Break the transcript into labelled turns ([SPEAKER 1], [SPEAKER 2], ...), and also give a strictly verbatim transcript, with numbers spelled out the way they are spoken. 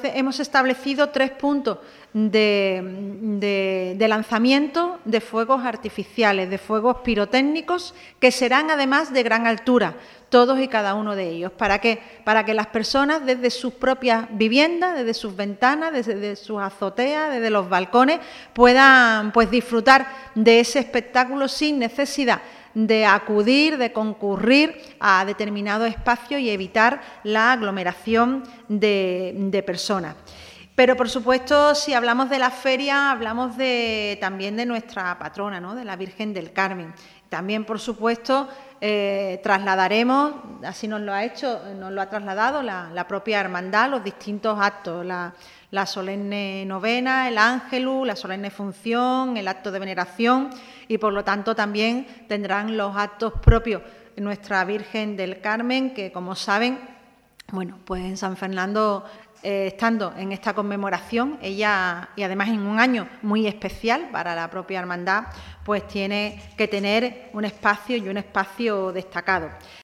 [SPEAKER 1] hemos establecido tres puntos de, de, de lanzamiento de fuegos artificiales, de fuegos pirotécnicos, que serán además de gran altura, todos y cada uno de ellos. ¿Para qué? Para que las personas desde sus propias viviendas, desde sus ventanas, desde, desde sus azoteas, desde los balcones, puedan pues, disfrutar de ese espectáculo sin necesidad de acudir, de concurrir a determinado espacio y evitar la aglomeración de, de personas. Pero, por supuesto, si hablamos de la feria, hablamos de, también de nuestra patrona, ¿no?, de la Virgen del Carmen. También, por supuesto, eh, trasladaremos, así nos lo ha hecho, nos lo ha trasladado la, la propia hermandad, los distintos actos, la, la solemne novena, el ángelus, la solemne función, el acto de veneración y, por lo tanto, también tendrán los actos propios de nuestra Virgen del Carmen, que, como saben, bueno, pues en San Fernando, Eh, estando en esta conmemoración, ella, y además en un año muy especial para la propia hermandad, pues tiene que tener un espacio y un espacio destacado.